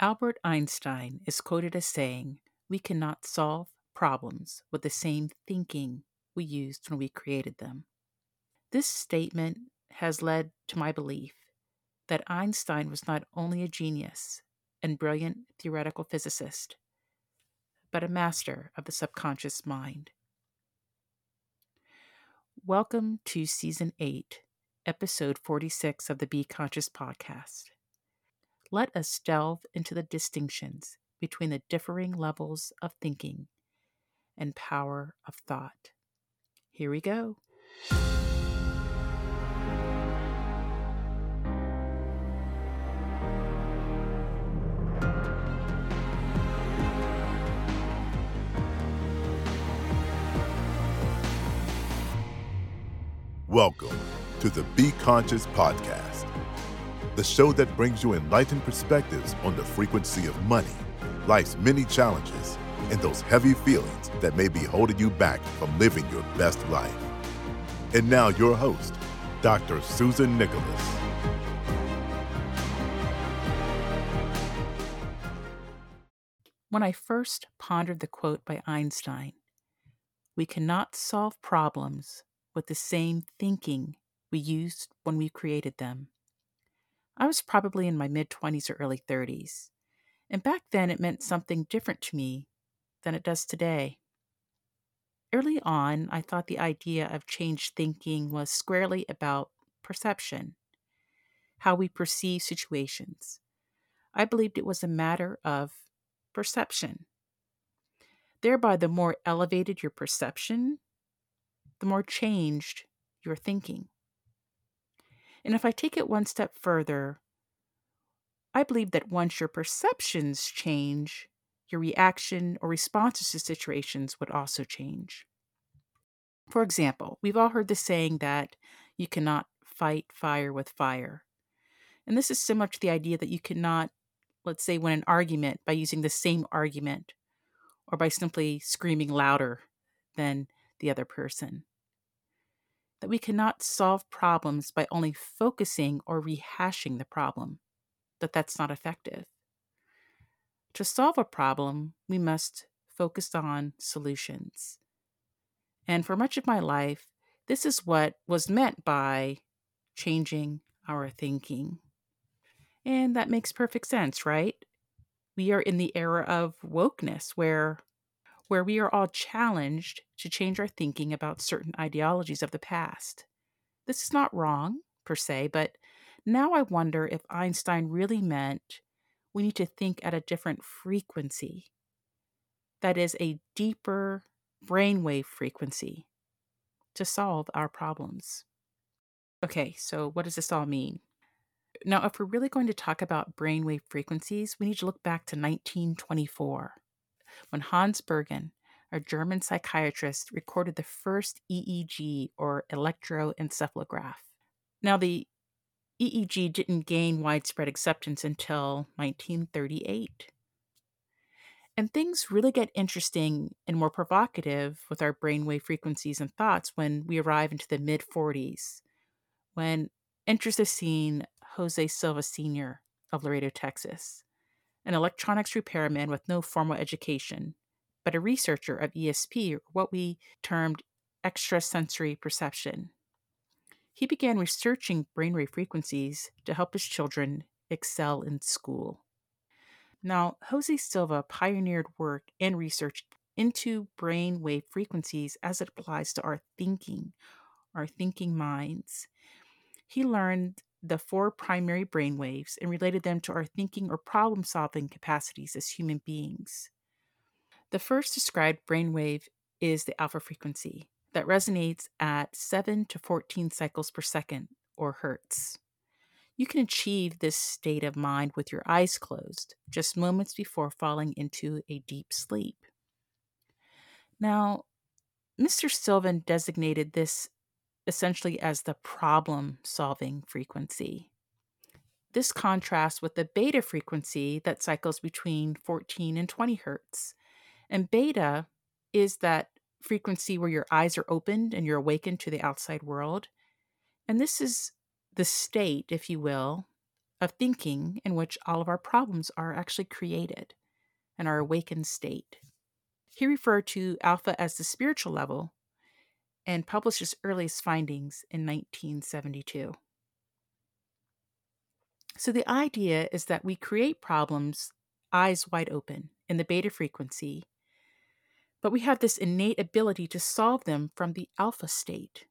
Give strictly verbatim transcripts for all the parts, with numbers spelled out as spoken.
Albert Einstein is quoted as saying, "We cannot solve problems with the same thinking we used when we created them." This statement has led to my belief that Einstein was not only a genius and brilliant theoretical physicist, but a master of the subconscious mind. Welcome to Season eight, Episode forty-six of the Be Conscious podcast. Let us delve into the distinctions between the differing levels of thinking and power of thought. Here we go. Welcome to the Be Conscious podcast, the show that brings you enlightened perspectives on the frequency of money, life's many challenges, and those heavy feelings that may be holding you back from living your best life. And now your host, Doctor Susan Nicholas. When I first pondered the quote by Einstein, "We cannot solve problems with the same thinking we used when we created them," I was probably in my mid-twenties or early thirties, and back then it meant something different to me than it does today. Early on, I thought the idea of changed thinking was squarely about perception, how we perceive situations. I believed it was a matter of perception. Thereby, the more elevated your perception, the more changed your thinking. And if I take it one step further, I believe that once your perceptions change, your reaction or responses to situations would also change. For example, we've all heard the saying that you cannot fight fire with fire. And this is similar to the idea that you cannot, let's say, win an argument by using the same argument or by simply screaming louder than the other person. That we cannot solve problems by only focusing or rehashing the problem, that that's not effective. To solve a problem, we must focus on solutions. And for much of my life, this is what was meant by changing our thinking. And that makes perfect sense, right? We are in the era of wokeness where where we are all challenged to change our thinking about certain ideologies of the past. This is not wrong, per se, but now I wonder if Einstein really meant we need to think at a different frequency. That is, a deeper brainwave frequency to solve our problems. Okay, so what does this all mean? Now, if we're really going to talk about brainwave frequencies, we need to look back to nineteen twenty-four, when Hans Bergen, a German psychiatrist, recorded the first E E G, or electroencephalograph. Now, the E E G didn't gain widespread acceptance until nineteen thirty-eight. And things really get interesting and more provocative with our brainwave frequencies and thoughts when we arrive into the mid-forties, when enters the scene Jose Silva Senior of Laredo, Texas, an electronics repairman with no formal education, but a researcher of E S P, or what we termed extrasensory perception. He began researching brainwave frequencies to help his children excel in school. Now, Jose Silva pioneered work and research into brainwave frequencies as it applies to our thinking, our thinking minds. He learned the four primary brainwaves and related them to our thinking or problem-solving capacities as human beings. The first described brainwave is the alpha frequency that resonates at seven to fourteen cycles per second, or hertz. You can achieve this state of mind with your eyes closed, just moments before falling into a deep sleep. Now, Mister Sylvan designated this essentially as the problem-solving frequency. This contrasts with the beta frequency that cycles between fourteen and twenty hertz. And beta is that frequency where your eyes are opened and you're awakened to the outside world. And this is the state, if you will, of thinking in which all of our problems are actually created in our awakened state. He referred to alpha as the spiritual level and published his earliest findings in nineteen seventy-two. So the idea is that we create problems eyes wide open in the beta frequency, but we have this innate ability to solve them from the alpha state.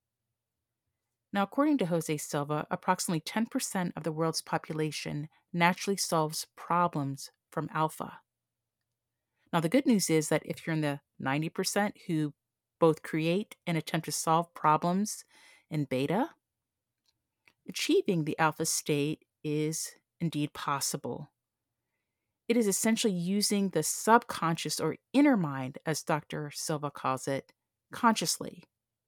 Now, according to Jose Silva, approximately ten percent of the world's population naturally solves problems from alpha. Now, the good news is that if you're in the ninety percent who both create and attempt to solve problems in beta, achieving the alpha state is indeed possible. It is essentially using the subconscious or inner mind, as Doctor Silva calls it, consciously.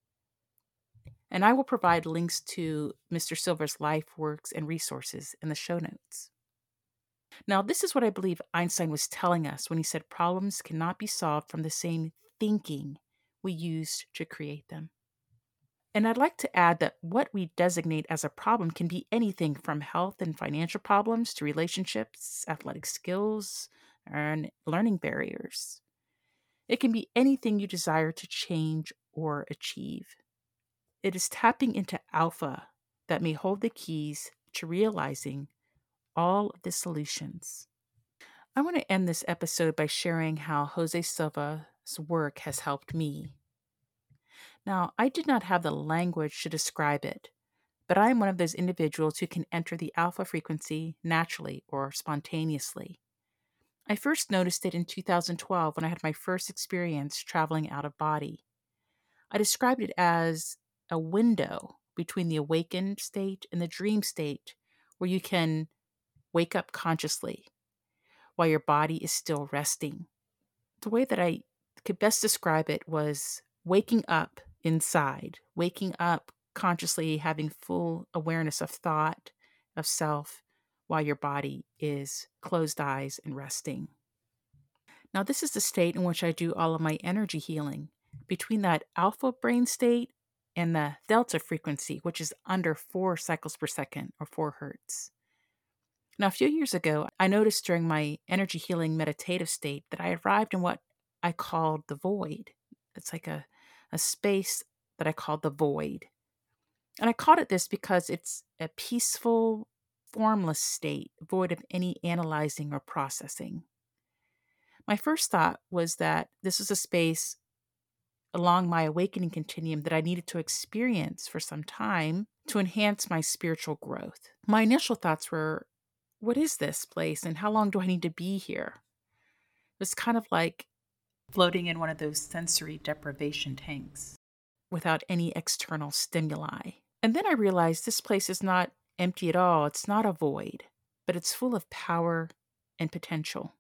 And I will provide links to Mister Silva's life, works, and resources in the show notes. Now, this is what I believe Einstein was telling us when he said problems cannot be solved from the same thinking we used to create them. And I'd like to add that what we designate as a problem can be anything from health and financial problems to relationships, athletic skills, and learning barriers. It can be anything you desire to change or achieve. It is tapping into alpha that may hold the keys to realizing all of the solutions. I want to end this episode by sharing how Jose Silva's work has helped me. Now, I did not have the language to describe it, but I am one of those individuals who can enter the alpha frequency naturally or spontaneously. I first noticed it in two thousand twelve when I had my first experience traveling out of body. I described it as a window between the awakened state and the dream state where you can wake up consciously while your body is still resting. The way that I could best describe it was waking up inside, waking up consciously, having full awareness of thought, of self, while your body is closed eyes and resting. Now, this is the state in which I do all of my energy healing. Between that alpha brain state and the delta frequency, which is under four cycles per second or four hertz. Now, a few years ago, I noticed during my energy healing meditative state that I arrived in what I called the void. It's like a, a space that I called the void. And I called it this because it's a peaceful, formless state, void of any analyzing or processing. My first thought was that this was a space along my awakening continuum that I needed to experience for some time to enhance my spiritual growth. My initial thoughts were, what is this place and how long do I need to be here? It was kind of like floating in one of those sensory deprivation tanks without any external stimuli. And then I realized this place is not empty at all. It's not a void, but it's full of power and potential.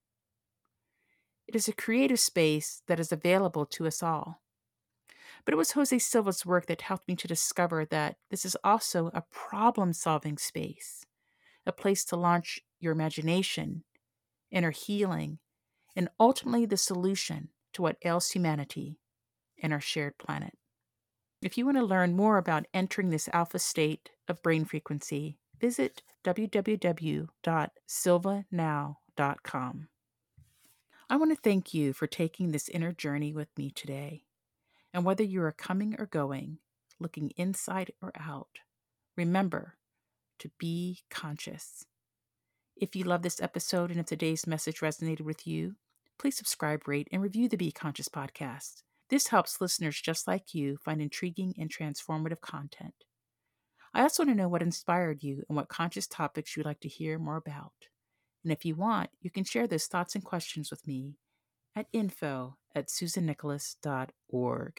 It is a creative space that is available to us all. But it was Jose Silva's work that helped me to discover that this is also a problem-solving space, a place to launch your imagination, inner healing, and ultimately the solution to what ails humanity and our shared planet. If you want to learn more about entering this alpha state of brain frequency, visit w w w dot silva now dot com. I want to thank you for taking this inner journey with me today. And whether you are coming or going, looking inside or out, remember to be conscious. If you love this episode and if today's message resonated with you, please subscribe, rate, and review the Be Conscious podcast. This helps listeners just like you find intriguing and transformative content. I also want to know what inspired you and what conscious topics you'd like to hear more about. And if you want, you can share those thoughts and questions with me at info at susan nicholas dot org.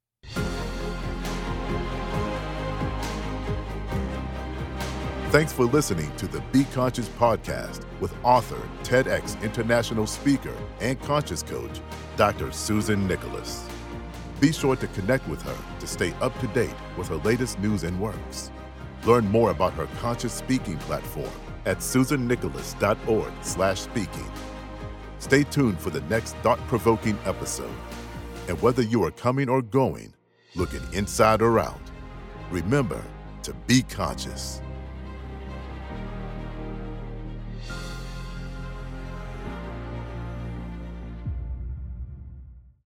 Thanks for listening to the Be Conscious podcast with author, TEDx international speaker, and conscious coach, Doctor Susan Nicholas. Be sure to connect with her to stay up to date with her latest news and works. Learn more about her conscious speaking platform at susan nicholas dot org slash speaking. Stay tuned for the next thought-provoking episode. And whether you are coming or going, looking inside or out, remember to be conscious.